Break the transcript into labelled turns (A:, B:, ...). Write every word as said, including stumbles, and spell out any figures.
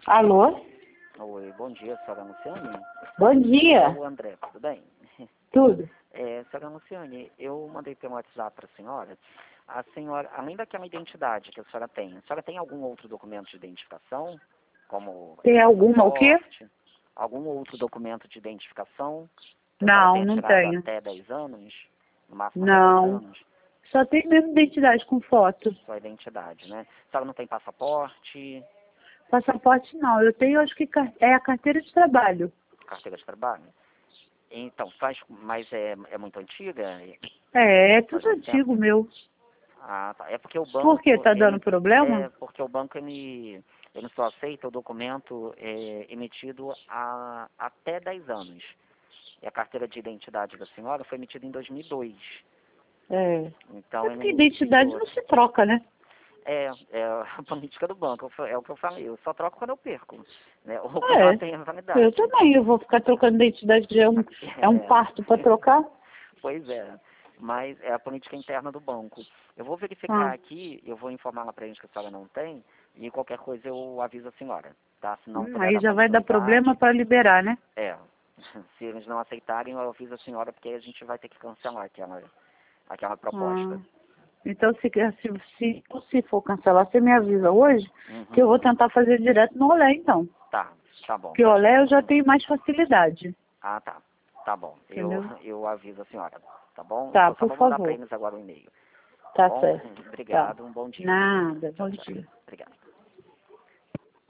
A: Alô?
B: Oi, bom dia, senhora Luciane.
A: Bom dia.
B: É o André, tudo bem?
A: Tudo.
B: É, senhora Luciane, eu mandei pelo WhatsApp para a senhora. A senhora, além daquela identidade que a senhora tem, a senhora tem algum outro documento de identificação? Como
A: Tem
B: é,
A: alguma o quê?
B: passaporte? Algum outro documento de identificação que a senhora
A: Não,
B: tenha
A: não
B: tirado
A: tenho.
B: até dez anos? No máximo até dez
A: Não.
B: anos?
A: Só tem mesmo identidade com foto.
B: Sua identidade, né? A senhora não tem passaporte,
A: Passaporte não. Eu tenho, acho que car- é a carteira de trabalho.
B: carteira de trabalho? Então, faz, mas é, é muito antiga?
A: É, é
B: Faz
A: tudo
B: muito tempo?
A: antigo meu.
B: Ah, tá. É porque o banco,
A: Por quê? Tá dando
B: ele,
A: problema?
B: é porque o banco ele, ele só aceita o documento é, emitido há até dez anos. E a carteira de identidade da senhora foi emitida em dois mil e dois.
A: É.
B: Então
A: É
B: ele
A: porque identidade
B: necessitou.
A: não se troca, né?
B: É, é a política do banco, é o que eu falei, eu só troco quando eu perco. Né? Ou quando ela
A: É.
B: tem a
A: Eu
B: validade.
A: também. Eu vou ficar trocando identidade. Já é um, é um
B: É,
A: parto para trocar?
B: pois é, mas é a política interna do banco. Eu vou verificar
A: Ah.
B: aqui, eu vou informar lá pra gente que a senhora não tem, e qualquer coisa eu aviso a senhora, tá? Se não
A: Hum,
B: puder
A: aí
B: dar
A: já vai dar problema
B: continuidade,
A: para liberar, né?
B: é, se eles não aceitarem, eu aviso a senhora, porque aí a gente vai ter que cancelar aquela, aquela
A: Ah.
B: proposta.
A: Então, se, se, se, se for cancelar, você me avisa hoje, que eu
B: Uhum.
A: vou tentar fazer direto no Olé, então.
B: Tá, tá bom.
A: Porque o Olé eu já tenho mais facilidade,
B: Ah, tá, tá bom. Eu,
A: entendeu?
B: eu aviso a senhora, tá bom? Eu
A: Tá,
B: vou, só
A: por
B: vou mandar pra
A: favor.
B: eles agora o e-mail, tá
A: Tá
B: bom?
A: certo. Tá.
B: Obrigado, um bom dia.
A: Nada.
B: Tchau,
A: Bom
B: tchau.
A: dia.
B: Obrigado.